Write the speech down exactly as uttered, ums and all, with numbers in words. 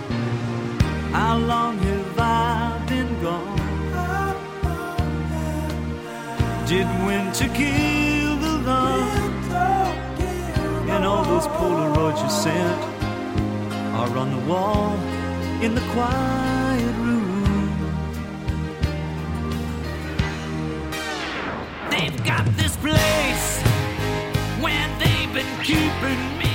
How long have I been gone? Did winter kill the love? And all those Polaroids you sent are on the wall in the quiet room. They've got this place where they've been keeping me.